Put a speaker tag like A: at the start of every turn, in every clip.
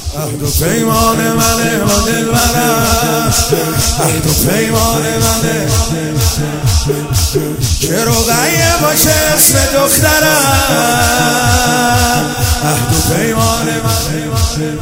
A: عهد و پیمان منه با دلبرم، عهد و پیمان منه که رقیه باشه اسم دخترم. عهد و پیمان منه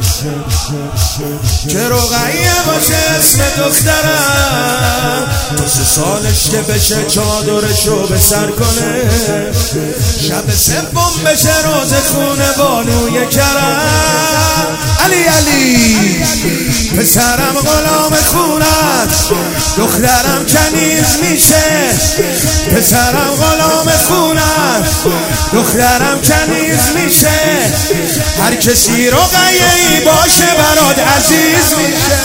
A: که رقیه باشه اسم دخترم. تا 3 سالش که بشه چادرشو به سر کنه، شب 3 بشه روز خونه بانوی کرم. علی علی پسرم غلام خونت، دخترم کنیز میشه. پسرم غلام خونت، دخترم کنیز میشه. هر کسی رقیه‌ای باشه برات عزیز میشه.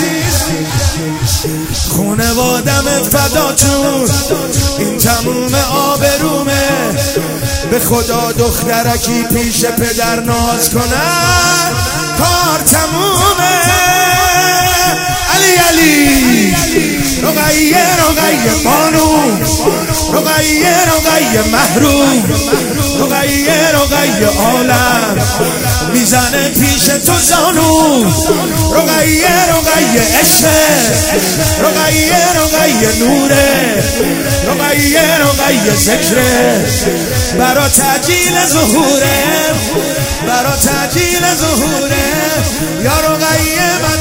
A: خونوادمت فداتون، این تموم آبرومه. به خدا دخترکی پیش پدر ناز کنن کار تمومه. علی علی رقیه رقیه بانو، رقیه رقیه محروم، رقیه رقیه عالم میزنه پیش تو زانو. رقیه رقیه عشقه، رقیه رقیه نوره، رقیه رقیه ذکره. برا تعجیل ظهوره، برا تعجیل ظهوره. یا رقیه